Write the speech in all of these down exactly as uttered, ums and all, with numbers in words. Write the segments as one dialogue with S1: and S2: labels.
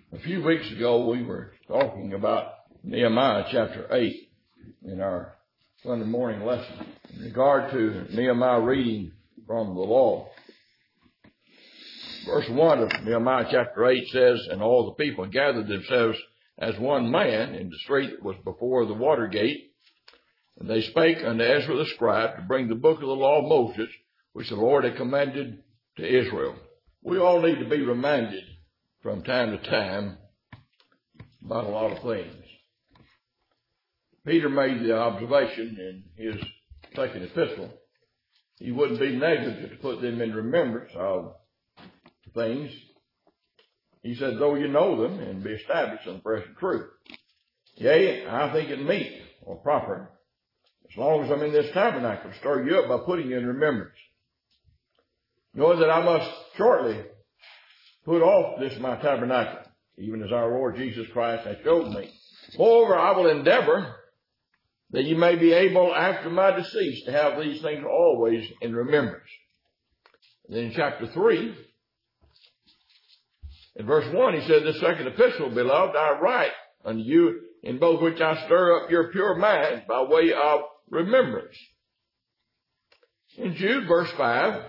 S1: A few weeks ago, we were talking about Nehemiah chapter eight in our Sunday morning lesson in regard to Nehemiah reading from the law. Verse one of Nehemiah chapter eight says, "And all the people gathered themselves as one man in the street that was before the water gate. And they spake unto Ezra the scribe to bring the book of the law of Moses, which the Lord had commanded to Israel." We all need to be reminded from time to time about a lot of things. Peter made the observation in his second epistle. He wouldn't be negligent to put them in remembrance of things. He said, though you know them and be established in the present truth. Yea, I think it meet or proper, as long as I'm in this tabernacle, to stir you up by putting you in remembrance. Know that I must shortly put off this my tabernacle, even as our Lord Jesus Christ hath showed me. Moreover, I will endeavor that you may be able after my decease to have these things always in remembrance. And then in chapter three, in verse one, he said, "This second epistle, beloved, I write unto you, in both which I stir up your pure minds by way of remembrance." In Jude, verse five,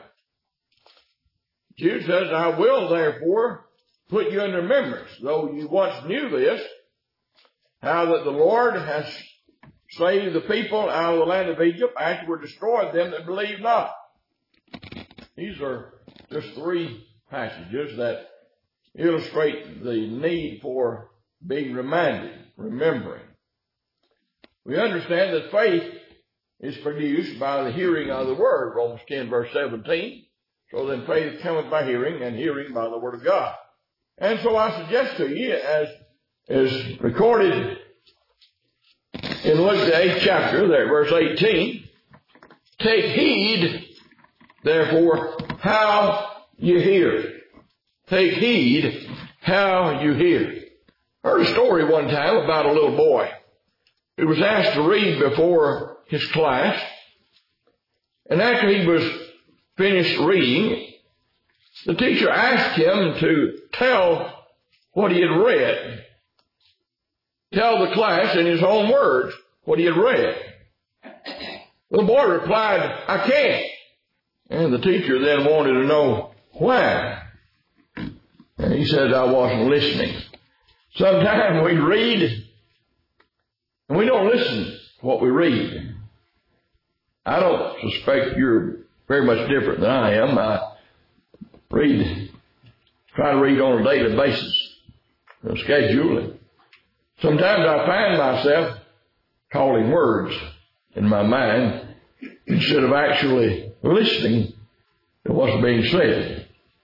S1: Jude says, "I will therefore put you in remembrance, though you once knew this, how that the Lord has saved the people out of the land of Egypt, afterward destroyed them that believe not." These are just three passages that illustrate the need for being reminded, remembering. We understand that faith is produced by the hearing of the word, Romans ten, verse seventeen. So then faith cometh by hearing, and hearing by the word of God. And so I suggest to you, as is recorded in Luke the eighth chapter, there, verse eighteen, "Take heed, therefore, how you hear." Take heed how you hear. I heard a story one time about a little boy who was asked to read before his class. And after he was finished reading, the teacher asked him to tell what he had read. Tell the class in his own words what he had read. The boy replied, "I can't." And the teacher then wanted to know why. And he said, "I wasn't listening." Sometimes we read and we don't listen to what we read. I don't suspect you're very much different than I am. I read, try to read on a daily basis, a schedule. And sometimes I find myself calling words in my mind instead of actually listening to what's being said.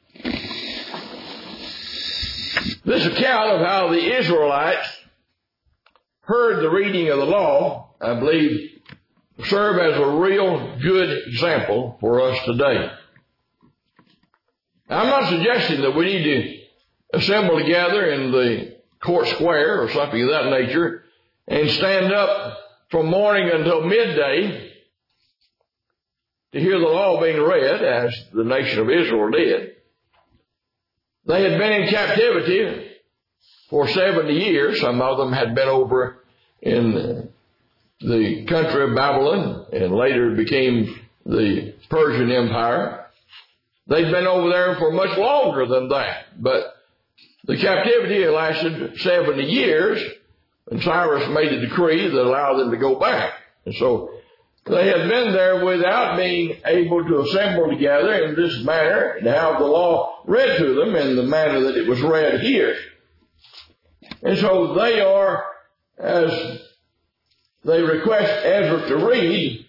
S1: This account of how the Israelites heard the reading of the law, I believe, serve as a real good example for us today. Now, I'm not suggesting that we need to assemble together in the court square or something of that nature and stand up from morning until midday to hear the law being read, as the nation of Israel did. They had been in captivity for seventy years. Some of them had been over in the country of Babylon and later became the Persian Empire. They'd been over there for much longer than that. But the captivity had lasted seventy years, and Cyrus made a decree that allowed them to go back. And so they had been there without being able to assemble together in this manner and have the law read to them in the manner that it was read here. And so they are, as they request Ezra to read,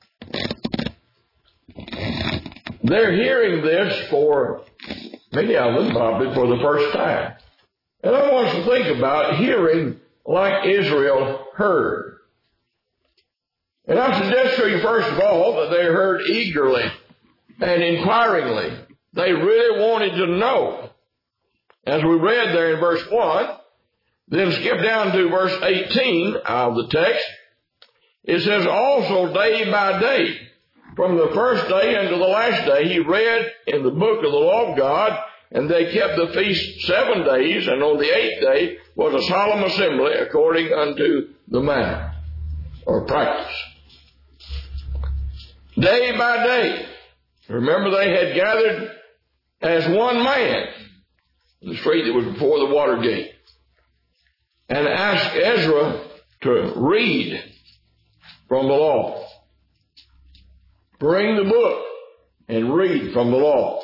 S1: they're hearing this for, many of them probably for the first time. And I want us to think about hearing like Israel heard. And I suggest to you, first of all, that they heard eagerly and inquiringly. They really wanted to know. As we read there in verse one, then skip down to verse eighteen of the text. It says, "Also day by day, from the first day unto the last day, he read in the book of the law of God, And they kept the feast seven days, and on the eighth day was a solemn assembly according unto the manner, or practice. Day by day. Remember, they had gathered as one man in the street that was before the water gate, and asked Ezra to read from the law. Bring the book and read from the law.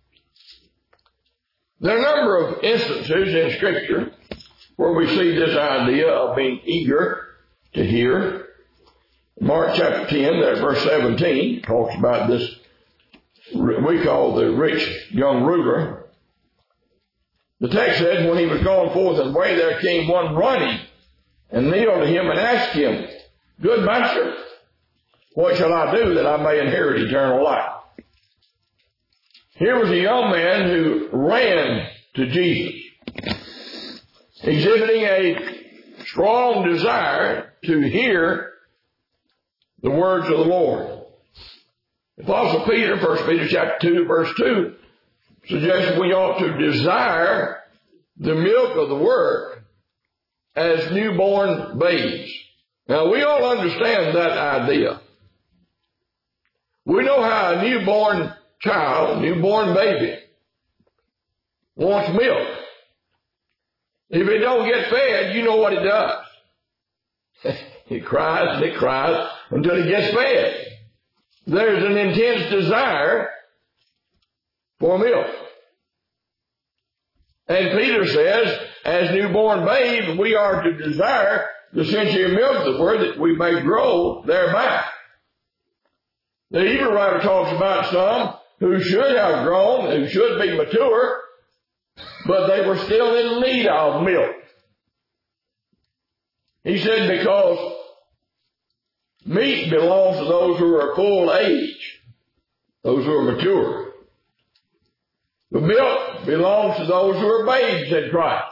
S1: There are a number of instances in Scripture where we see this idea of being eager to hear. Mark chapter ten, there, verse seventeen, talks about this, we call the rich young ruler. The text says, when he was going forth and away, there came one running and kneeled to him and asked him, Good master, what shall I do that I may inherit eternal life? Here was a young man who ran to Jesus, exhibiting a strong desire to hear the words of the Lord. Apostle Peter, First Peter chapter two, verse two, suggests we ought to desire the milk of the Word as newborn babes. Now, we all understand that idea. We know how a newborn child, newborn baby, wants milk. If it don't get fed, you know what it does. It cries and it cries until it gets fed. There's an intense desire for milk. And Peter says, as newborn babes, we are to desire the sincere milk of the Word that we may grow thereby. The Hebrew writer talks about some who should have grown, who should be mature, but they were still in need of milk. He said because meat belongs to those who are full age, those who are mature. The milk belongs to those who are babes in Christ.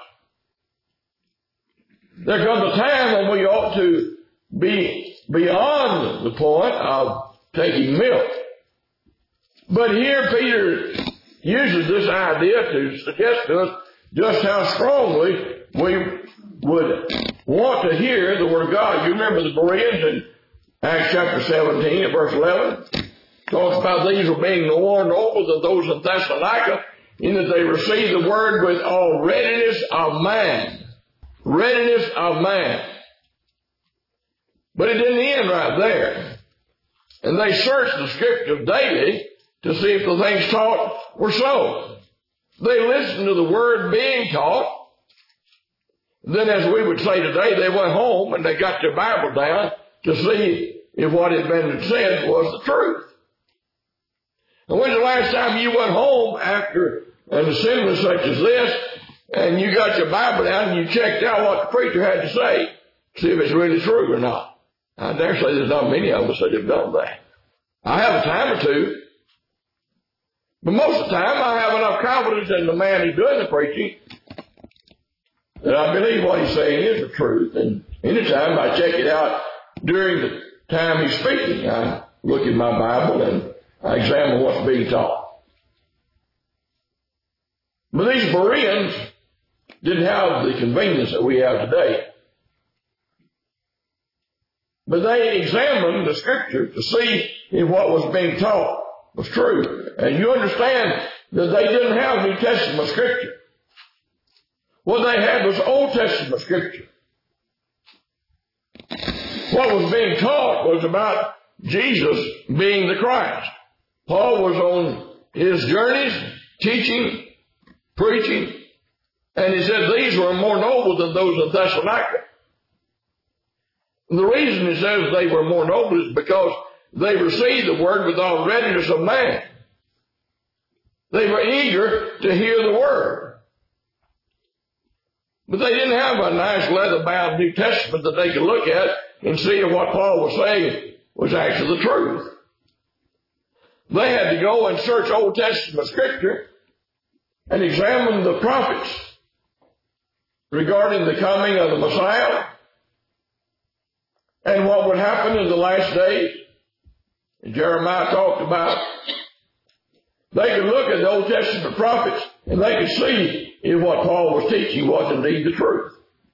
S1: There comes a time when we ought to be beyond the point of taking milk. But here Peter uses this idea to suggest to us just how strongly we would want to hear the Word of God. You remember the Bereans in Acts chapter seventeen at verse eleven? Talks about these were being more noble than those in Thessalonica, in that they received the Word with all readiness of mind. Readiness of mind. But it didn't end right there. And they searched the Scriptures daily to see if the things taught were so. They listened to the Word being taught. Then, as we would say today, they went home and they got their Bible down to see if what had been said was the truth. And when's the last time you went home after an assembly such as this, and you got your Bible down and you checked out what the preacher had to say, see if it's really true or not? I dare say there's not many of us that have done that. I have a time or two, but most of the time I have enough confidence in the man who's doing the preaching that I believe what he's saying is the truth. And anytime I check it out during the time he's speaking, I look at my Bible and I examine what's being taught. But these Bereans didn't have the convenience that we have today. But they examined the Scripture to see if what was being taught was true. And you understand that they didn't have New Testament Scripture. What they had was Old Testament Scripture. What was being taught was about Jesus being the Christ. Paul was on his journeys, teaching, preaching, and he said these were more noble than those in Thessalonica. And the reason he says they were more noble is because they received the Word with all readiness of man. They were eager to hear the Word. But they didn't have a nice leather-bound New Testament that they could look at and see if what Paul was saying was actually the truth. They had to go and search Old Testament Scripture and examine the prophets regarding the coming of the Messiah and what would happen in the last days. And Jeremiah talked about they could look at the Old Testament prophets And they could see if what Paul was teaching was indeed the truth.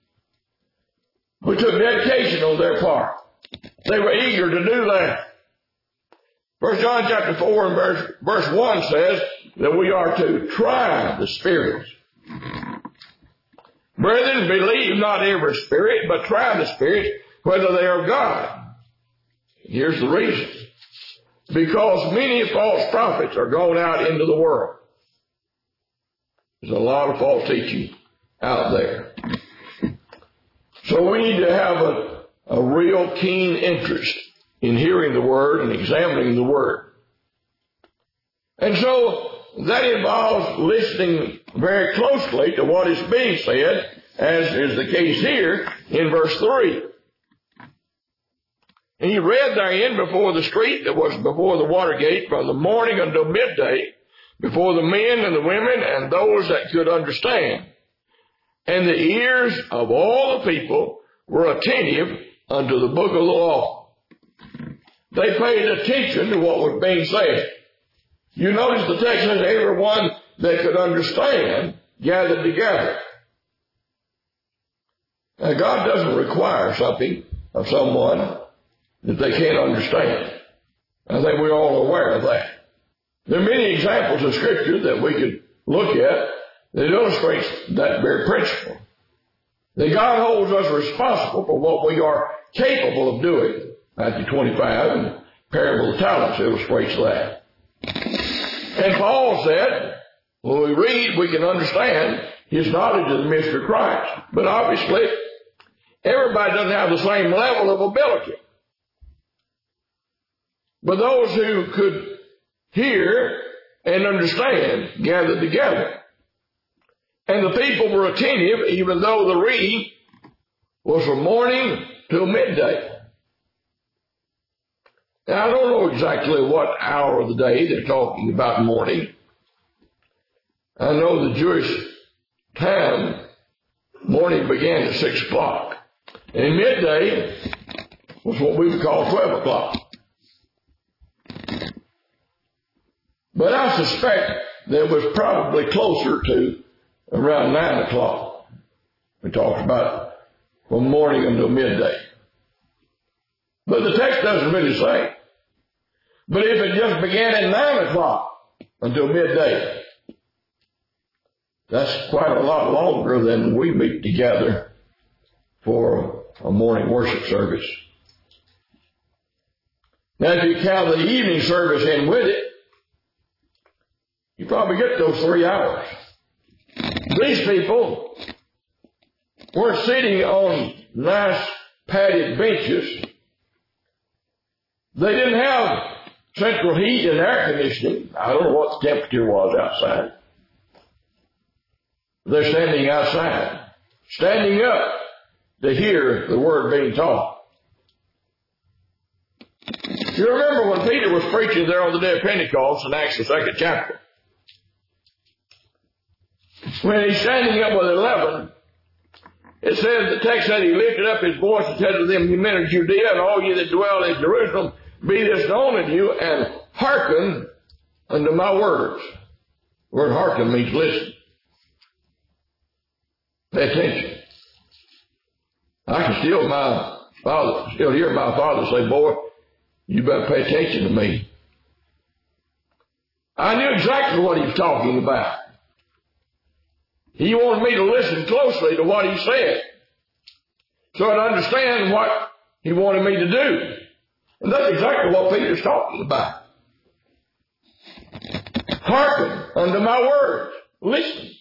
S1: It took dedication on their part. They were eager to do that. First John chapter four and verse, verse one says that we are to try the spirits. Brethren, believe not every spirit, but try the spirits, whether they are God. Here's the reason. Because many false prophets are gone out into the world. There's a lot of false teaching out there. So we need to have a, a real keen interest in hearing the Word and examining the Word. And so that involves listening very closely to what is being said, as is the case here in verse three. And he read therein before the street that was before the water gate from the morning until midday, before the men and the women and those that could understand. And the ears of all the people were attentive unto the book of the law. They paid attention to what was being said. You notice the text says everyone that could understand gathered together. Now God doesn't require something of someone that they can't understand. I think we're all aware of that. There are many examples of Scripture that we could look at that illustrates that very principle. That God holds us responsible for what we are capable of doing. Matthew twenty-five and the parable of talents illustrates that. And Paul said, when we read, we can understand his knowledge of the mystery of Christ. But obviously, everybody doesn't have the same level of ability. But those who could hear and understand gathered together. And the people were attentive, even though the reading was from morning till midday. Now, I don't know exactly what hour of the day they're talking about morning. I know the Jewish time, morning began at six o'clock. And midday was what we would call twelve o'clock. But I suspect that it was probably closer to around nine o'clock. We talked about from morning until midday. But the text doesn't really say. But if it just began at nine o'clock until midday, that's quite a lot longer than we meet together for a morning worship service. Now, if you count the evening service in with it, you probably get those three hours. These people weren't sitting on nice padded benches. They didn't have central heat and air conditioning. I don't know what the temperature was outside. They're standing outside, standing up to hear the word being taught. You remember when Peter was preaching there on the day of Pentecost in Acts the second chapter. When he's standing up with eleven, it says, the text said he lifted up his voice and said to them, "You men of Judea and all ye that dwell in Jerusalem, be this known unto you, and hearken unto my words." The word hearken means listen. Pay attention. I can still my father, still hear my father say, "Boy, you better pay attention to me." I knew exactly what he was talking about. He wanted me to listen closely to what he said, so I'd understand what he wanted me to do. And that's exactly what Peter's talking about. Hearken unto my words. Listen.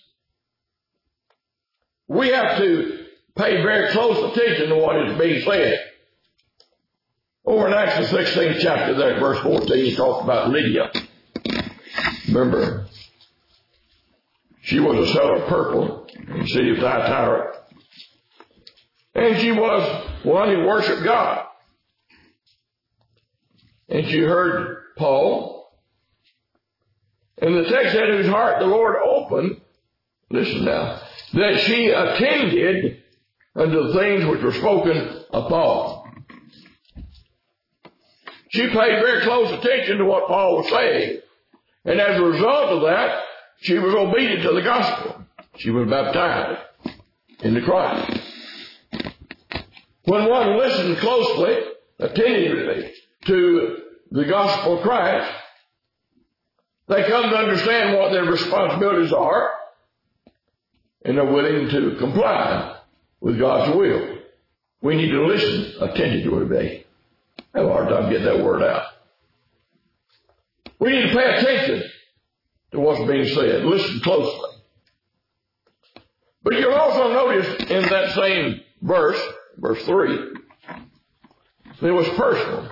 S1: We have to pay very close attention to what is being said. Over in Acts the sixteenth chapter there, verse fourteen, he talks about Lydia. Remember, she was a seller of purple in the city of Thyatira. And she was one who worshiped God. And she heard Paul. And the text said, whose heart the Lord opened, listen now, that she attended unto the things which were spoken of Paul. She paid very close attention to what Paul was saying. And as a result of that, she was obedient to the gospel. She was baptized into Christ. When one listened closely, attentively to the gospel of Christ, they come to understand what their responsibilities are, and they're willing to comply with God's will. We need to listen attentively today. I have a hard time getting that word out. We need to pay attention to what's being said. Listen closely. But you'll also notice in that same verse, verse three, it was personal.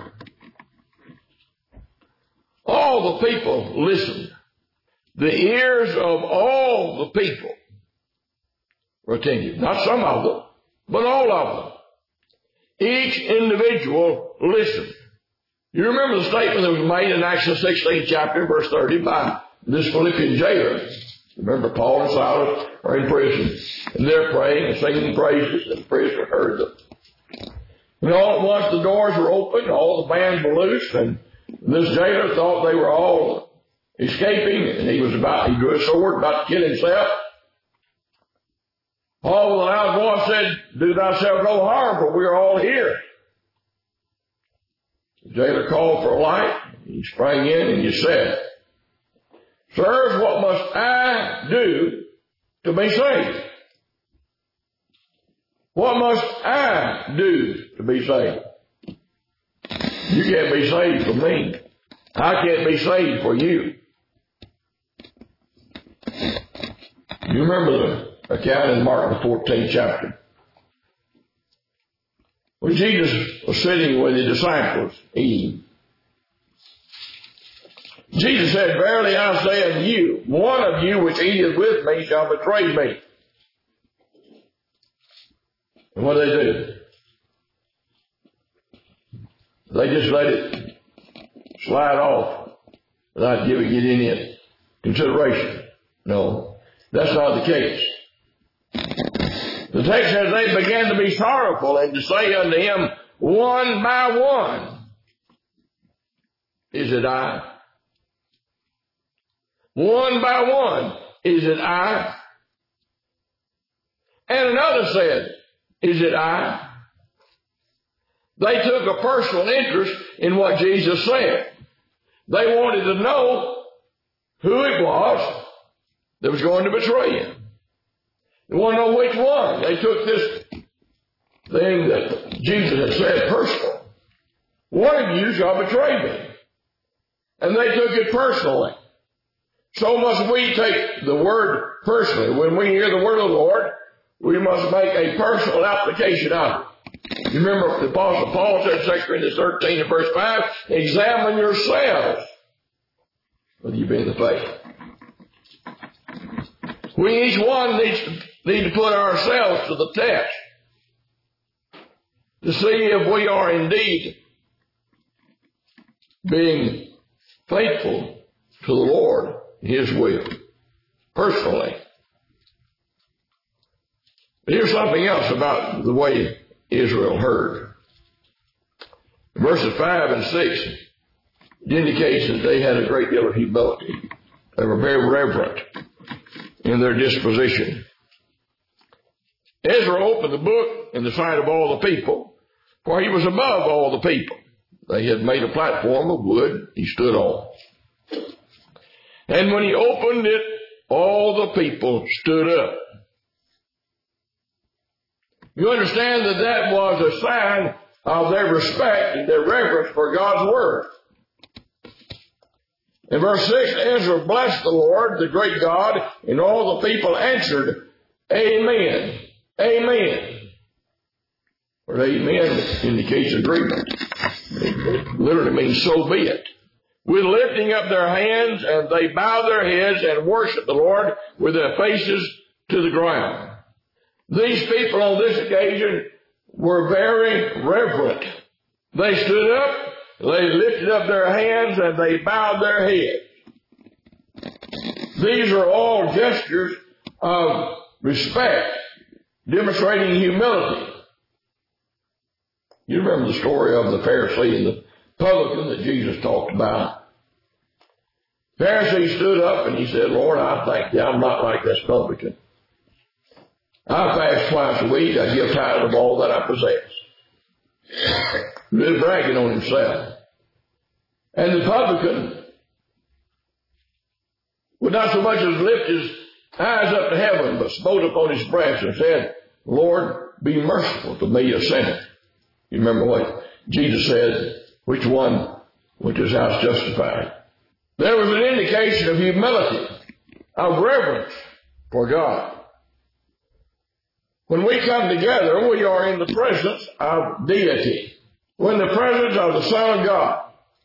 S1: All the people listened. The ears of all the people were attentive. Not some of them, but all of them. Each individual listened. You remember the statement that was made in Acts the sixteenth chapter, verse thirty, by this Philippian jailer. Remember, Paul and Silas are in prison, and they're praying and singing praises, and the prisoner heard them. And all at once the doors were opened, all the bands were loosed, and this jailer thought they were all escaping, and he was about, he drew a sword, about to kill himself. Paul with a loud voice said, "Do thyself no harm, for we are all here." The jailer called for a light. He sprang in and he said, "Sirs, what must I do to be saved? What must I do to be saved?" You can't be saved for me. I can't be saved for you. You remember the account in Mark the fourteenth chapter, when Jesus was sitting with his disciples eating. Jesus said, "Verily I say unto you, one of you which eateth with me shall betray me." And what did they do? They just let it slide off without giving it any consideration. No, that's not the case. The text says they began to be sorrowful and to say unto him one by one, "Is it I?" One by one, "Is it I?" And another said, "Is it I?" They took a personal interest in what Jesus said. They wanted to know who it was that was going to betray him. They want to know which one. They took this thing that Jesus had said personal. One of you shall betray me. And they took it personally. So must we take the word personally. When we hear the word of the Lord, we must make a personal application of it. You remember the Apostle Paul said, Second Corinthians thirteen and verse five, "Examine yourselves whether you be in the faith." We each one needs to, need to put ourselves to the test to see if we are indeed being faithful to the Lord, His will, personally. But here's something else about the way Israel heard. Verses five and six indicates that they had a great deal of humility. They were very reverent in their disposition. Ezra opened the book in the sight of all the people, for he was above all the people. They had made a platform of wood he stood on. And when he opened it, all the people stood up. You understand that that was a sign of their respect and their reverence for God's Word. In verse six, Ezra blessed the Lord, the great God, and all the people answered, "Amen, Amen." Or amen indicates agreement. It literally means so be it. With lifting up their hands, and they bowed their heads and worshiped the Lord with their faces to the ground. These people on this occasion were very reverent. They stood up, they lifted up their hands, and they bowed their heads. These are all gestures of respect, demonstrating humility. You remember the story of the Pharisee and the publican that Jesus talked about. Pharisee stood up and he said, Lord, I thank thee, I'm not like this publican. I fast twice a week, I give tithe of all that I possess. He was bragging on himself. And the publican would not so much as lift his eyes up to heaven, but smote upon his breast and said, Lord, be merciful to me, a sinner. You remember what Jesus said, which one went to his house justified? There was an indication of humility, of reverence for God. When we come together, we are in the presence of deity. We're in the presence of the Son of God.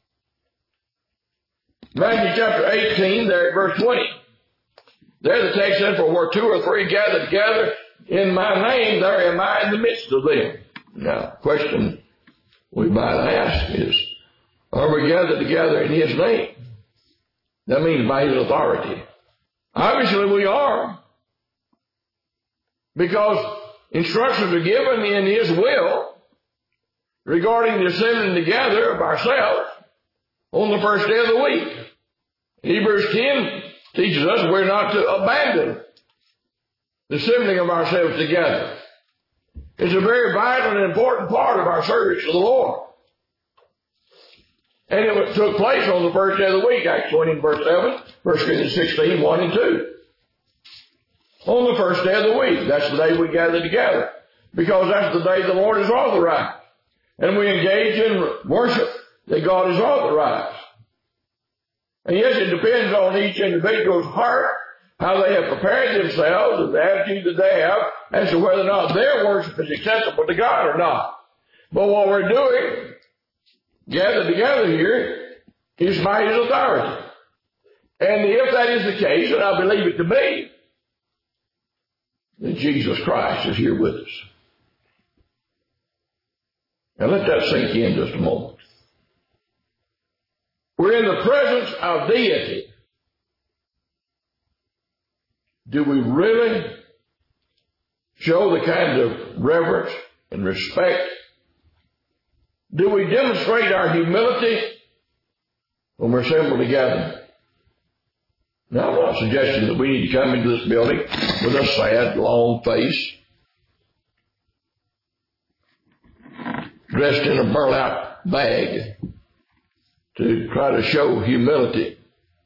S1: Matthew chapter eighteen, there at verse twenty. There the text says, for where two or three gather together in my name, there am I in the midst of them. Now, the question we might ask is, are we gathered together in His name? That means by His authority. Obviously we are. Because instructions are given in His will regarding the assembling together of ourselves on the first day of the week. Hebrews ten teaches us we're not to abandon the assembling of ourselves together. It's a very vital and important part of our service to the Lord. And it took place on the first day of the week, Acts twenty and verse seven, First Corinthians sixteen, one and two. On the first day of the week, that's the day we gather together. Because that's the day the Lord has authorized. And we engage in worship that God has authorized. And yes, it depends on each individual's heart, how they have prepared themselves, and the attitude that they have, as to whether or not their worship is acceptable to God or not. But what we're doing, gathered together here, is by His authority. And if that is the case, and I believe it to be, then Jesus Christ is here with us. Now let that sink in just a moment. We're in the presence of deity. Do we really show the kind of reverence and respect? Do we demonstrate our humility when we're assembled together? Now, I'm not suggesting that we need to come into this building with a sad, long face, dressed in a burlap bag, to try to show humility.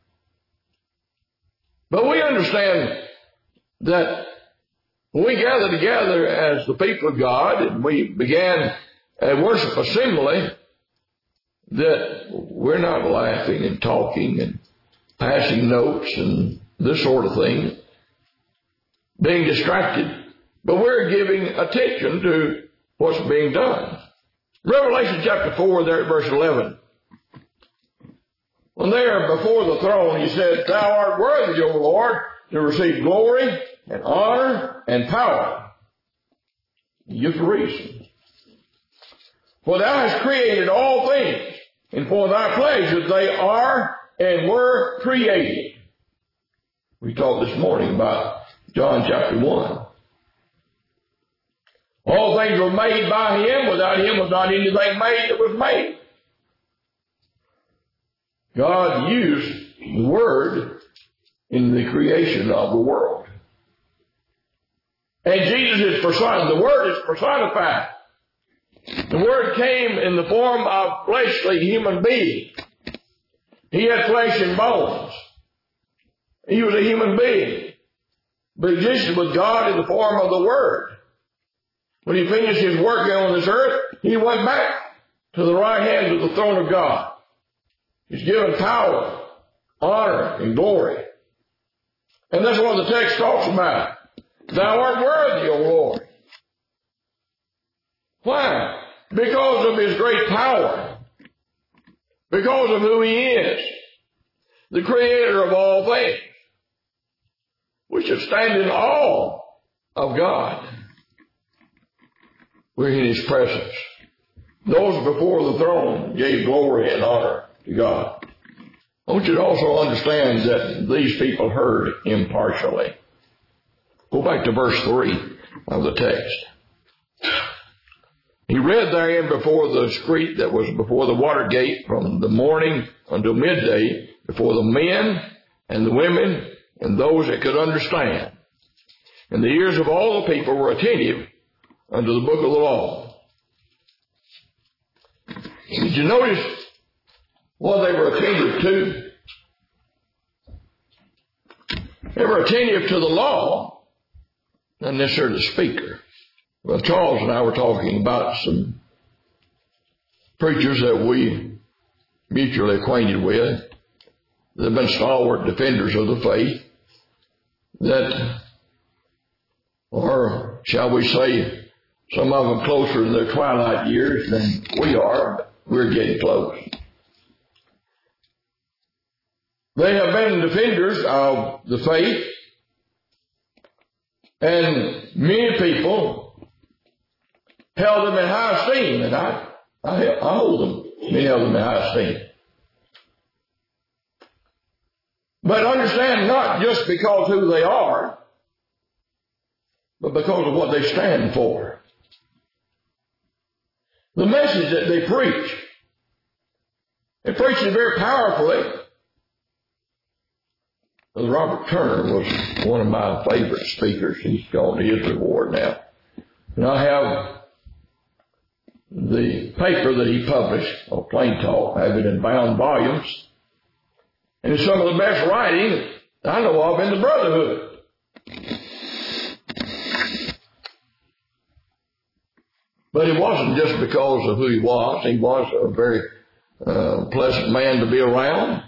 S1: But we understand that when we gather together as the people of God and we began a worship assembly, that we're not laughing and talking and passing notes and this sort of thing, being distracted, but we're giving attention to what's being done. Revelation chapter four, there at verse eleven. When they are before the throne, He said, Thou art worthy, O Lord, to receive glory and honor and power. Give the reason. For Thou hast created all things, and for Thy pleasure they are and were created. We talked this morning about John chapter one. All things were made by Him. Without Him was not anything made that was made. God used the Word in the creation of the world. And Jesus is personified. The Word is personified. The Word came in the form of fleshly human being. He had flesh and bones. He was a human being, but existed with God in the form of the Word. When He finished His work here on this earth, He went back to the right hand of the throne of God. He's given power, honor, and glory. And that's what the text talks about. Thou art worthy, O Lord. Why? Because of His great power. Because of who He is. The Creator of all things. We should stand in awe of God. We're in His presence. Those before the throne gave glory and honor to God. I want you to also understand that these people heard impartially. Go back to verse three of the text. He read therein before the street that was before the water gate from the morning until midday, before the men and the women and those that could understand. And the ears of all the people were attentive unto the book of the law. Did you notice what they were attentive to? They were attentive to the law, not necessarily the speaker. Well, Charles and I were talking about some preachers that we mutually acquainted with that have been stalwart defenders of the faith, that, or shall we say, some of them closer in their twilight years than we are, but we're getting close. They have been defenders of the faith, and many people held them in high esteem, and I, I, I hold them, many of them in high esteem. But understand, not just because who they are, but because of what they stand for. The message that they preach. They preach it very powerfully. Robert Turner was one of my favorite speakers. He's gone to his reward now. And I have the paper that he published on Plain Talk. I have it in bound volumes. And it's some of the best writing I know of in the Brotherhood. But it wasn't just because of who he was. He was a very uh, pleasant man to be around.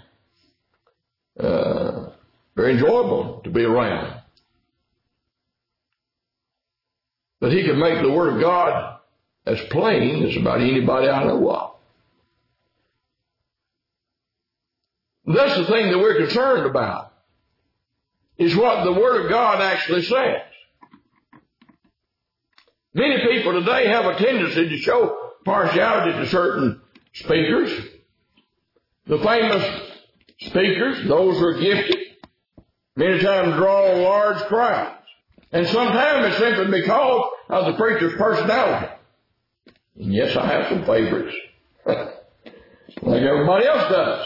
S1: Uh, very enjoyable to be around. But he could make the Word of God as plain as about anybody I know of. That's the thing that we're concerned about, is what the Word of God actually says. Many people today have a tendency to show partiality to certain speakers. The famous speakers, those who are gifted, many times draw large crowds. And sometimes it's simply because of the preacher's personality. And yes, I have some favorites, like everybody else does.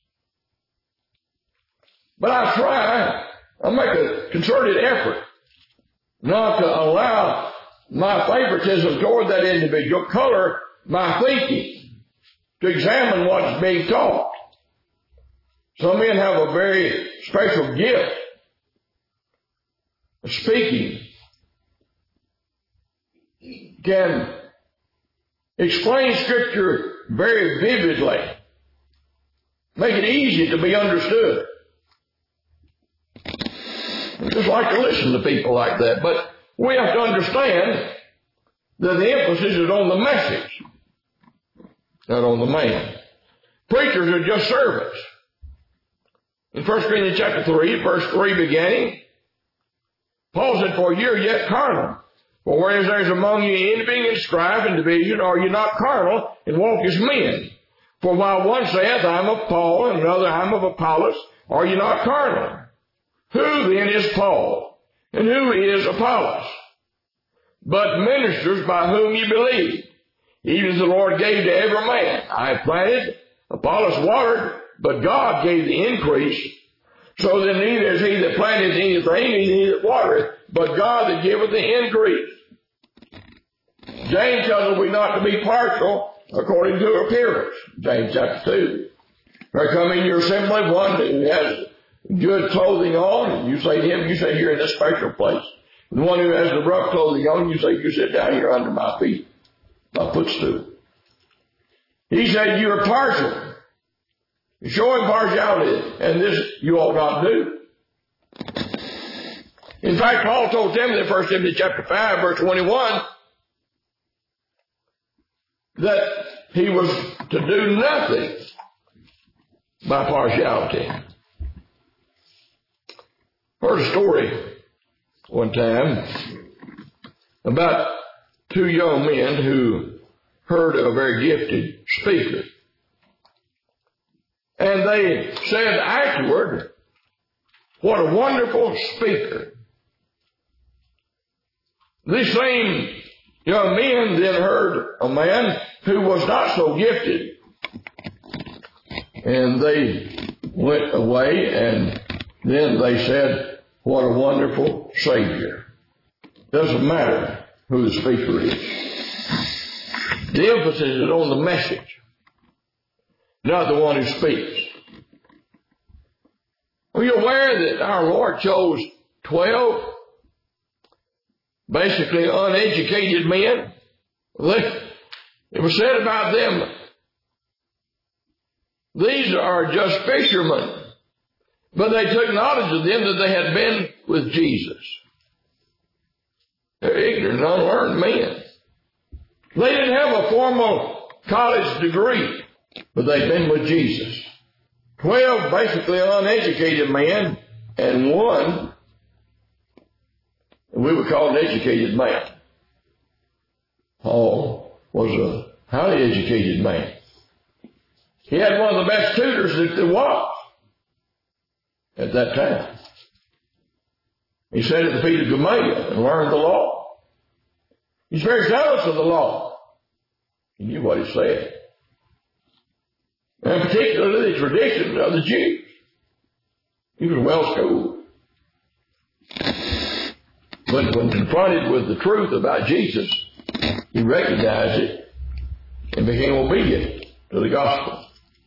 S1: But I try, I make a concerted effort not to allow my favoritism toward that individual color my thinking, to examine what's being taught. Some men have a very special gift of speaking, can explain Scripture very vividly, make it easy to be understood. I just like to listen to people like that, but we have to understand that the emphasis is on the message, not on the man. Preachers are just servants. In First Corinthians chapter three, verse three beginning, Paul said, "For ye are yet carnal. For whereas there is among you envying and strife and division, are ye not carnal, and walk as men? For while one saith, I am of Paul, and another, I am of Apollos, are ye not carnal? Who then is Paul? And who is Apollos? But ministers by whom ye believe, even as the Lord gave to every man. I have planted, Apollos watered, but God gave the increase. So then neither is he that planteth anything, neither he that watereth, but God that giveth the increase." James tells us we not to be partial according to appearance. James chapter two. There come in your assembly one who has good clothing on, and you say to him, you say, "You're in this special place." The one who has the rough clothing on, you say, "You sit down here under my feet, my footstool." He said, "You are partial. You're showing partiality, and this you ought not do." In fact, Paul told Timothy in First Timothy chapter five, verse twenty-one, that he was to do nothing by partiality. Heard a story one time about two young men who heard a very gifted speaker. And they said afterward, "What a wonderful speaker." These same young men then heard a man who was not so gifted. And they went away, and then they said, what a wonderful Savior. Doesn't matter who the speaker is. The emphasis is on the message, not the one who speaks. Are you aware that our Lord chose twelve basically uneducated men? It was said about them, these are just fishermen. But they took knowledge of them that they had been with Jesus. They're ignorant, unlearned men. They didn't have a formal college degree, but they'd been with Jesus. Twelve basically uneducated men, and one we would call an educated man. Paul was a highly educated man. He had one of the best tutors that there was at that time. He sat at the feet of Gamaliel and learned the law. He's very zealous of the law. He knew what he said. And particularly the traditions of the Jews. He was well schooled. But when confronted with the truth about Jesus, he recognized it and became obedient to the gospel.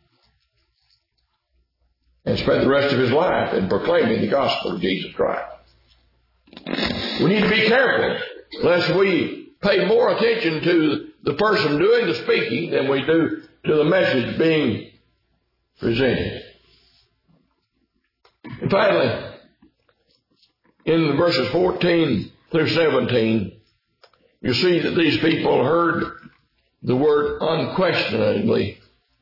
S1: And spent the rest of his life in proclaiming the gospel of Jesus Christ. We need to be careful lest we pay more attention to the person doing the speaking than we do to the message being presented. And finally, in verses fourteen through seventeen, you see that these people heard the word unquestioningly.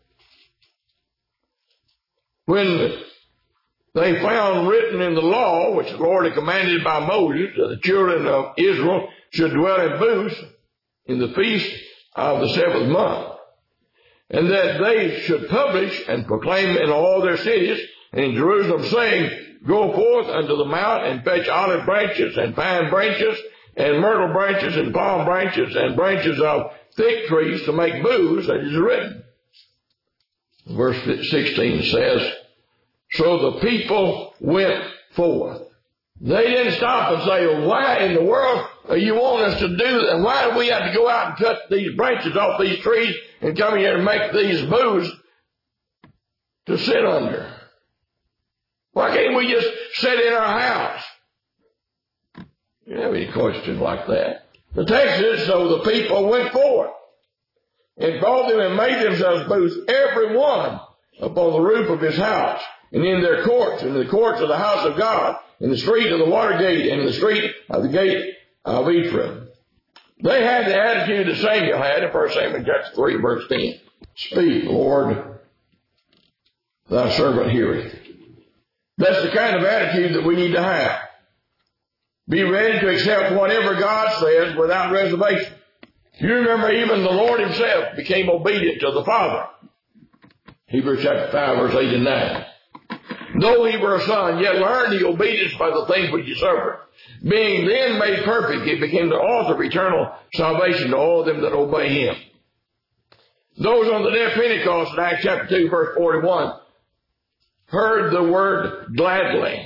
S1: When they found written in the law, which the Lord had commanded by Moses, that the children of Israel should dwell in booths in the feast of the seventh month, and that they should publish and proclaim in all their cities and in Jerusalem, saying, go forth unto the mount and fetch olive branches and pine branches and myrtle branches and palm branches and branches of thick trees to make booths, as is written. Verse sixteen says, so the people went forth. They didn't stop and say, well, why in the world are you want us to do that? And why do we have to go out and cut these branches off these trees and come here and make these booths to sit under? Why can't we just sit in our house? You don't have any question like that. The text is, so the people went forth and brought them and made themselves booths, every one upon the roof of his house, and in their courts, in the courts of the house of God, in the street of the water gate, and in the street of the gate of Ephraim. They had the attitude that Samuel had in First Samuel chapter three, verse ten. Speak, Lord, thy servant heareth. That's the kind of attitude that we need to have. Be ready to accept whatever God says without reservation. You remember even the Lord himself became obedient to the Father. Hebrews chapter five, verse eight and nine. Though he were a son, yet learned the obedience by the things which he suffered. Being then made perfect, he became the author of eternal salvation to all them that obey him. Those on the day of Pentecost in Acts chapter two, verse forty-one, heard the word gladly.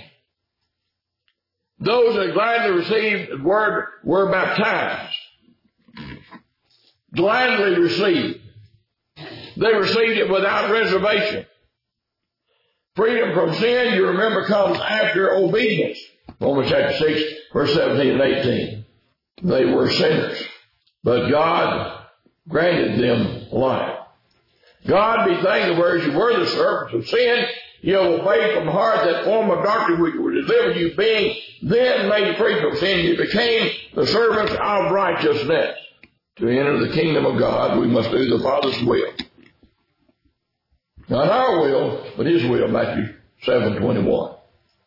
S1: Those that gladly received the word were baptized. Gladly received. They received it without reservation. Freedom from sin, you remember, comes after obedience. Romans chapter six, verse seventeen and eighteen. They were sinners, but God granted them life. God be thanked, whereas you were the servants of sin, you have obeyed from heart that form of doctrine which would deliver you, being then made free from sin, you became the servants of righteousness. To enter the kingdom of God, we must do the Father's will. Not our will, but his will, Matthew seven twenty-one.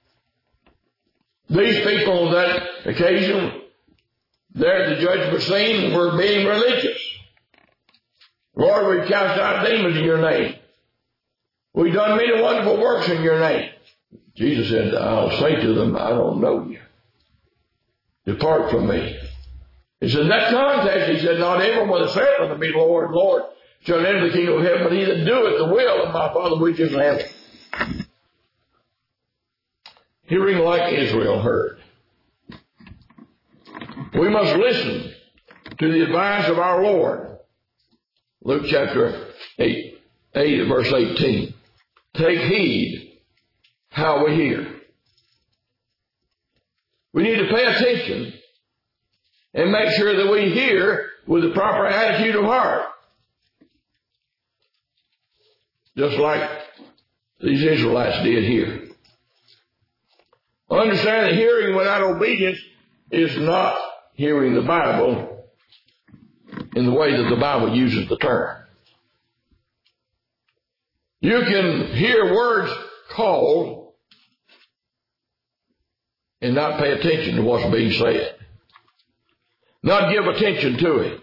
S1: These people on that occasion, there at the judgment scene, were being religious. Lord, we've cast out demons in your name. We've done many wonderful works in your name. Jesus said, I'll say to them, I don't know you. Depart from me. He said, in that context, he said, not everyone that saith unto me, Lord, Lord, shall enter the kingdom of heaven, but he that doeth the will of my Father which is in heaven. hearing like Israel heard. We must listen to the advice of our Lord. Luke chapter eight, eight verse eighteen. Take heed how we hear. We need to pay attention and make sure that we hear with the proper attitude of heart. Just like these Israelites did here. Understand that hearing without obedience is not hearing the Bible in the way that the Bible uses the term. You can hear words called and not pay attention to what's being said. Not give attention to it.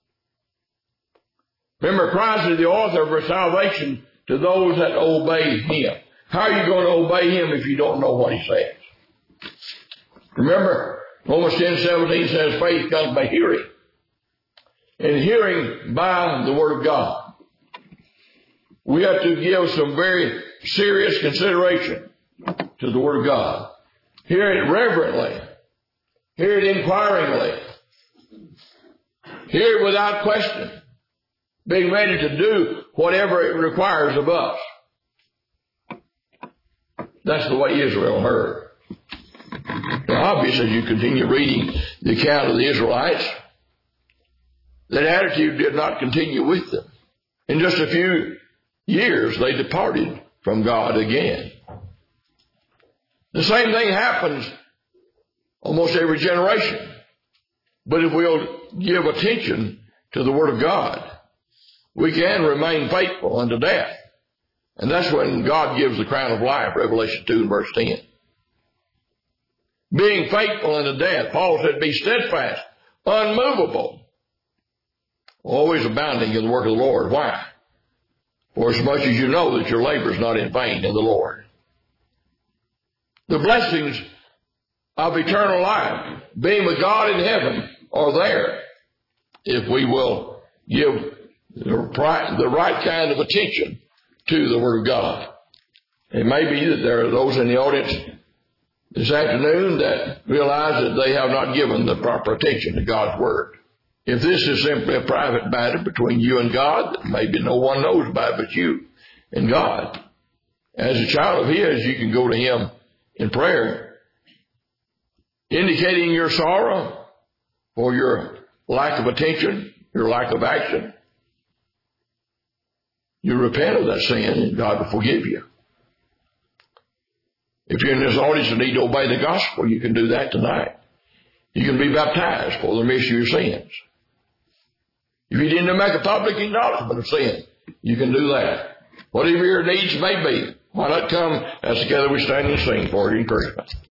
S1: Remember, Christ is the author of our salvation to those that obey Him. How are you going to obey Him if you don't know what He says? Remember, Romans ten seventeen says faith comes by hearing, and hearing by the Word of God. We have to give some very serious consideration to the Word of God. Hear it reverently. Hear it inquiringly. Hear it without question. Being ready to do whatever it requires of us. That's the way Israel heard. Now, obviously, as you continue reading the account of the Israelites, that attitude did not continue with them. In just a few years, they departed from God again. The same thing happens almost every generation. But if we'll give attention to the Word of God, we can remain faithful unto death. And that's when God gives the crown of life, Revelation two and verse ten. Being faithful unto death, Paul said, be steadfast, unmovable, always abounding in the work of the Lord. Why? For as much as you know that your labor is not in vain in the Lord. The blessings of eternal life, being with God in heaven, are there if we will give the right, the right kind of attention to the Word of God. It may be that there are those in the audience this afternoon that realize that they have not given the proper attention to God's Word. If this is simply a private matter between you and God, maybe no one knows about it but you and God. As a child of His, you can go to Him in prayer, indicating your sorrow for your lack of attention, your lack of action. You repent of that sin and God will forgive you. If you're in this audience and need to obey the gospel, you can do that tonight. You can be baptized for the remission of your sins. If you didn't make a public acknowledgement of sin, you can do that. Whatever your needs may be, why not come as together we stand and sing for your encouragement.